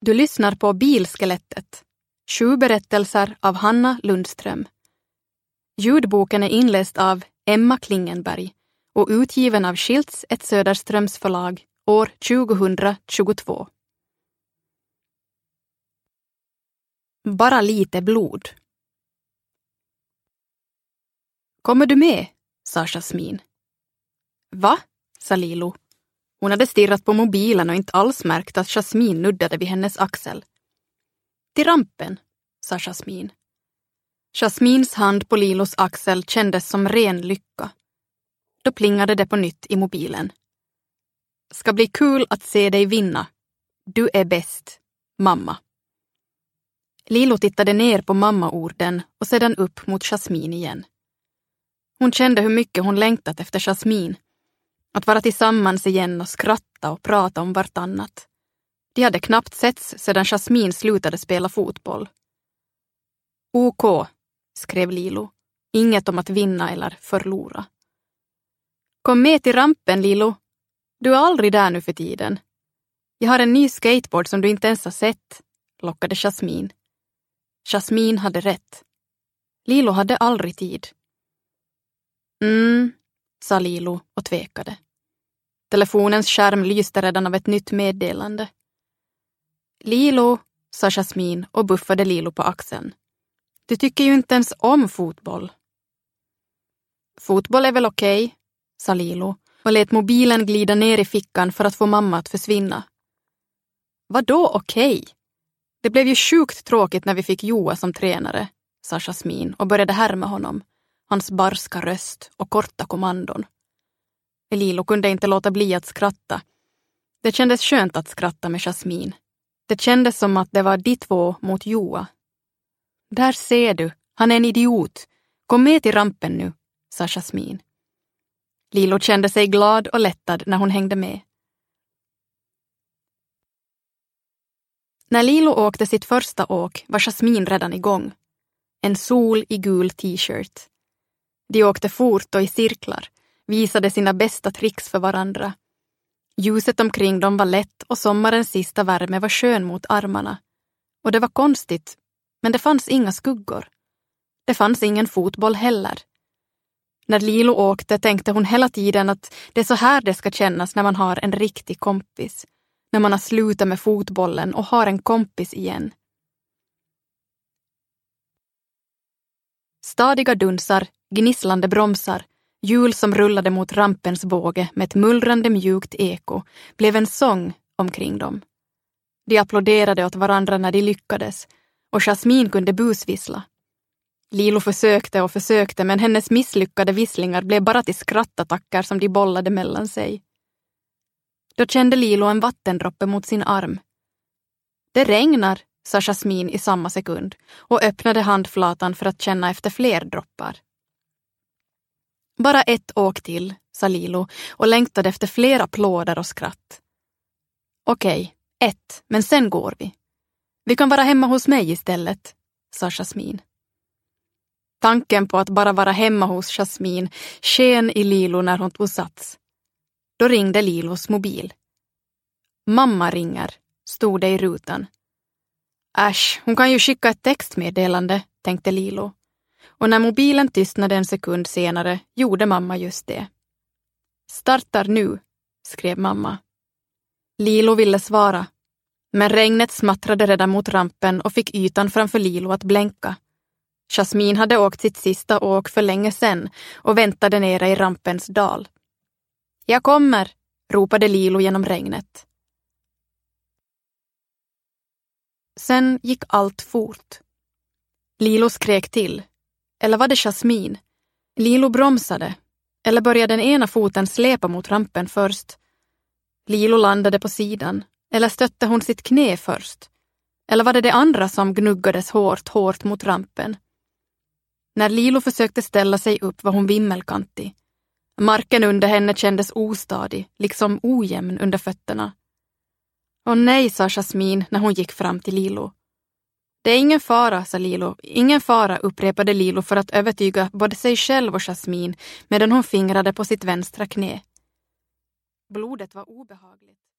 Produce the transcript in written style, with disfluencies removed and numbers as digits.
Du lyssnar på Bilskelettet. 7 berättelser av Hanna Lundström. Ljudboken är inläst av Emma Klingenberg och utgiven av Schiltz ett Söderströms förlag år 2022. Bara lite blod. Kommer du med? Sa Jasmin. Va? Sa Lilo. Hon hade stirrat på mobilen och inte alls märkt att Jasmin nuddade vid hennes axel. Till rampen, sa Jasmin. Jasmins hand på Lilos axel kändes som ren lycka. Då plingade det på nytt i mobilen. Ska bli kul att se dig vinna. Du är bäst, mamma. Lilo tittade ner på mammaorden och sedan upp mot Jasmin igen. Hon kände hur mycket hon längtat efter Jasmin. Att vara tillsammans igen och skratta och prata om vartannat. De hade knappt setts sedan Jasmin slutade spela fotboll. OK, skrev Lilo. Inget om att vinna eller förlora. Kom med till rampen, Lilo. Du är aldrig där nu för tiden. Jag har en ny skateboard som du inte ens har sett, lockade Jasmin. Jasmin hade rätt. Lilo hade aldrig tid. Sa Lilo och tvekade. Telefonens skärm lyste redan av ett nytt meddelande. Lilo, sa Jasmin och buffade Lilo på axeln. Du tycker ju inte ens om fotboll. Fotboll är väl okej, sa Lilo och lät mobilen glida ner i fickan för att få mamma att försvinna. Vadå okej? Det blev ju sjukt tråkigt när vi fick Joa som tränare, sa Jasmin och började härma honom. Hans barska röst och korta kommandon. Lilo kunde inte låta bli att skratta. Det kändes skönt att skratta med Jasmin. Det kändes som att det var de två mot Joa. Där ser du, han är en idiot. Kom med till rampen nu, sa Jasmin. Lilo kände sig glad och lättad när hon hängde med. När Lilo åkte sitt första åk var Jasmin redan igång. En sol i gul t-shirt. De åkte fort och i cirklar, visade sina bästa tricks för varandra. Ljuset omkring dem var lätt och sommarens sista värme var skön mot armarna. Och det var konstigt, men det fanns inga skuggor. Det fanns ingen fotboll heller. När Lilo åkte tänkte hon hela tiden att det är så här det ska kännas när man har en riktig kompis. När man har slutat med fotbollen och har en kompis igen. Stadiga dunsar, gnisslande bromsar, hjul som rullade mot rampens båge med ett mullrande mjukt eko blev en sång omkring dem. De applåderade åt varandra när de lyckades och Jasmin kunde busvissla. Lilo försökte och försökte men hennes misslyckade visslingar blev bara till skrattattacker som de bollade mellan sig. Då kände Lilo en vattendroppe mot sin arm. Det regnar, sa Jasmin i samma sekund och öppnade handflatan för att känna efter fler droppar. Bara ett åk till, sa Lilo och längtade efter fler applåder och skratt. Okej, 1, men sen går vi. Vi kan vara hemma hos mig istället, sa Jasmin. Tanken på att bara vara hemma hos Jasmin sken i Lilo när hon tog sats. Då ringde Lilos mobil. Mamma ringer, stod det i rutan. Äsch, hon kan ju skicka ett textmeddelande, tänkte Lilo. Och när mobilen tystnade en sekund senare gjorde mamma just det. Startar nu, skrev mamma. Lilo ville svara. Men regnet smattrade redan mot rampen och fick ytan framför Lilo att blänka. Jasmin hade åkt sitt sista åk för länge sedan och väntade nere i rampens dal. Jag kommer, ropade Lilo genom regnet. Sen gick allt fort. Lilo skrek till. Eller var det Jasmin? Lilo bromsade. Eller började den ena foten släpa mot rampen först? Lilo landade på sidan. Eller stötte hon sitt knä först? Eller var det andra som gnuggades hårt mot rampen? När Lilo försökte ställa sig upp var hon vimmelkantig. Marken under henne kändes ostadig, liksom ojämn under fötterna. Åh nej, sa Jasmin när hon gick fram till Lilo. Det är ingen fara, sa Lilo. Ingen fara, upprepade Lilo för att övertyga både sig själv och Jasmin medan hon fingrade på sitt vänstra knä. Blodet var obehagligt.